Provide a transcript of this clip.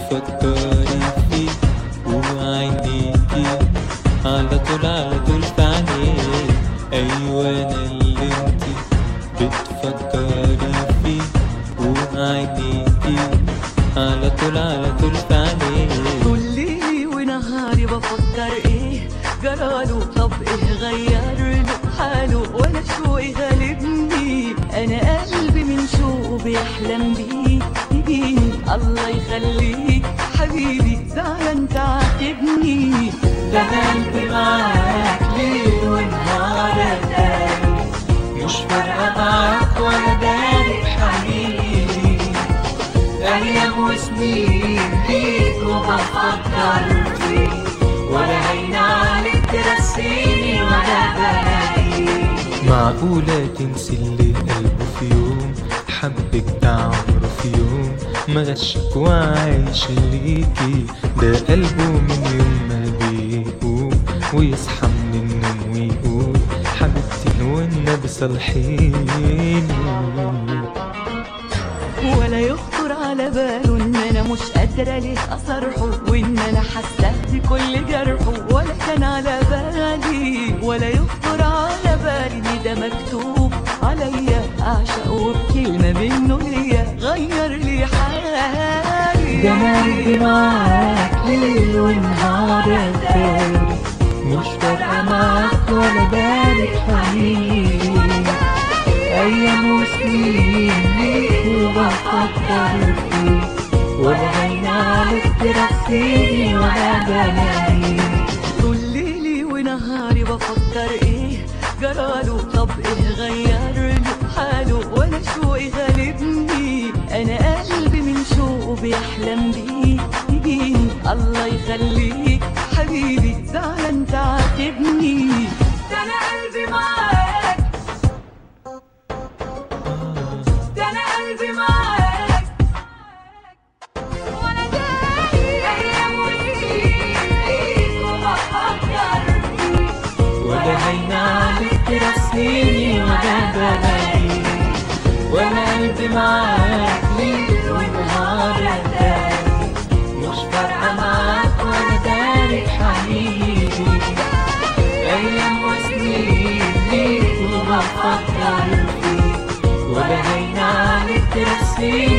بتفكري فيه وعينيكي على طول على طول في عينيه. أيوة أنا اللي انتي بتفكري فيه وعينيكي على طول على طول في عينيه. طول ليلي ونهاري بفكر ايه جراله، طب ايه غير له حاله ولا شوقي غالبني. انا قلبي من شوقه بيحلم بيه. الله يخليك حبيبي زعلان تعاتبني. ده انا قلبي معاك ليل ونهار اتاري، مش فارقة معاك ولا داري بحنيني. أيام وسنين ليك وبفكر فيك، ولا هين عليك ترسيني ولا بلاقيك. معقولة تنسي اللي قلبه في يوم حبك ده عمره في يوم ما غشك وعايش ليكي. ده قلبه من يوم ما بيقوم ويصحى من النوم ويقول حبيبتي والنبي صالحيني. ولا يخطر على باله ان انا مش قادره ليه اصرحه، وان انا حاسه بكل جرحه ولا كان على بالي. ولا يخطر على بالي ان ده مكتوب عليا اعشق وبكلمه منه ليا غير لي حالي. ده انا قلبي معاك ليل ونهار اتاري، مش فارقه معاك ولا بالك حنيني. أيام وسنين ليك وبفكر فيك، ولا هين عليك ترسيني ولا بلاقيك. طول ليلي ونهاري بفكر ايه جراله، طب ايه غير له حاله ولا شوقي غالبني. انا قلبي من شوقه بيحلم بيه. الله يخليك حبيبي زعلان تعاتبني. ده انا قلبي معاك، ده انا قلبي معاك وانا داري. ايام وليك وبفكر فيك، ولا هين عليك ترسيني ولا بلاقيك. وانا قلبي معاك ليل ونهار اتاري، مش فارقة معاك ولا داري بحنيني. أيام وسنين ليك وبفكر فيك، ولا هين عليك ترسيني